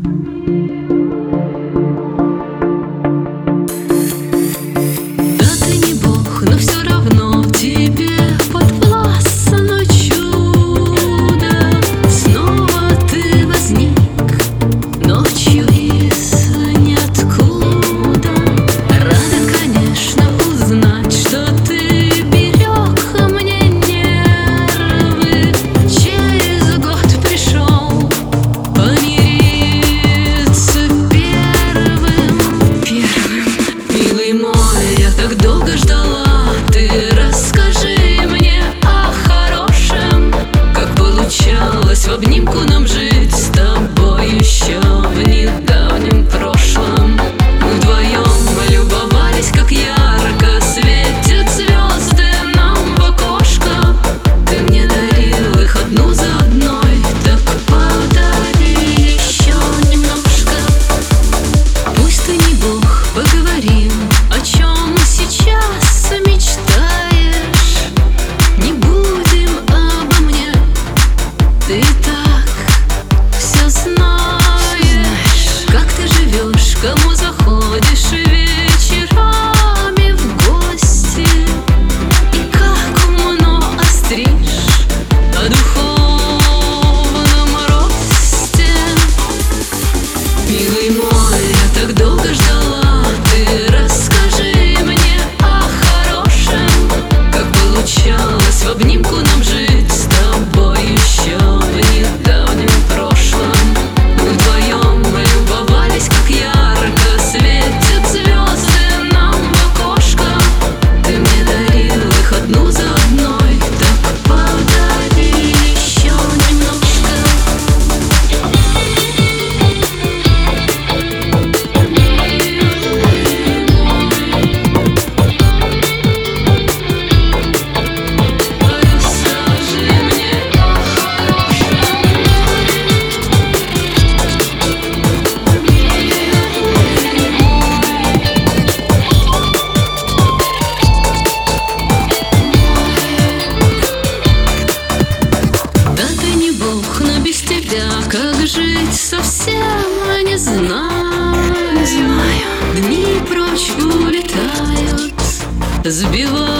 В обнимку нам жить с тобой еще в недавнем прошлом. Мы вдвоем любовались, как ярко светят звезды нам в окошко. Ты мне дарил их одну за одной, так подари еще немножко. Пусть ты не Бог, поговорим, о чем сейчас мечтаешь. Не будем обо мне, ты так все знаешь. Как ты живешь, кому заходишь вечерами в гости, и как умно остришь о духовном росте. Милый мой, я так долго ждала, ты расскажи мне о хорошем. Как получалось в обнимку нам жить с тобой еще в недавнем прошлом. Мы вдвоем любовались, как ярко светят звезды нам в окошко. Ты мне дарил их одну за одной, так подари еще немножко. Расскажи мне о хорошем. Да ты не Бог, но без тебя как жить совсем не знаю. Дни прочь улетают, сбивая